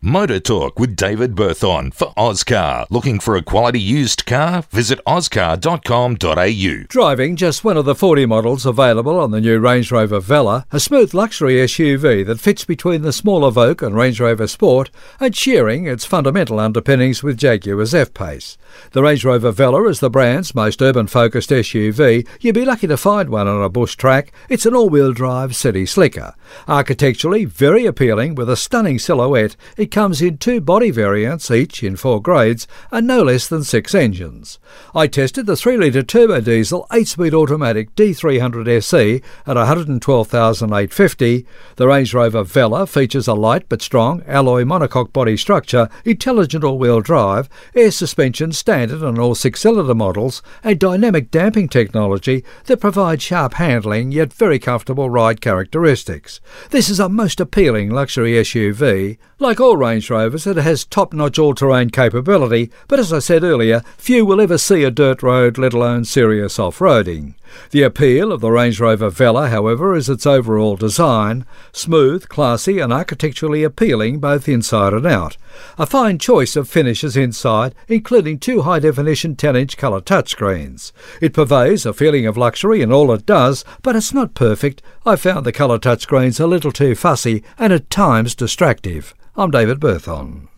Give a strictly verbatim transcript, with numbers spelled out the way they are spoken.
Motor Talk with David Berthon for Ozcar. Looking for a quality used car? Visit ozcar dot com dot a u. Driving just one of the forty models available on the new Range Rover Velar, a smooth luxury S U V that fits between the smaller Evoque and Range Rover Sport, and sharing its fundamental underpinnings with Jaguar's F-Pace. The Range Rover Velar is the brand's most urban-focused S U V. You'd be lucky to find one on a bush track. It's an all-wheel drive city slicker. Architecturally very appealing with a stunning silhouette, it comes in two body variants, each in four grades, and no less than six engines. I tested the three litre turbo diesel eight-speed automatic D three hundred S E at one hundred twelve thousand eight hundred fifty. The Range Rover Velar features a light but strong alloy monocoque body structure, intelligent all-wheel drive, air suspension standard on all six-cylinder models, and dynamic damping technology that provides sharp handling yet very comfortable ride characteristics. This is a most appealing luxury S U V. Like all Range Rovers, it has top-notch all-terrain capability, but as I said earlier, few will ever see a dirt road, let alone serious off-roading. The appeal of the Range Rover Velar, however, is its overall design, smooth, classy and architecturally appealing both inside and out. A fine choice of finishes inside, including two high-definition ten-inch colour touchscreens. It purveys a feeling of luxury in all it does, but it's not perfect. I found the colour touchscreens a little too fussy and at times distractive. I'm David Berthon.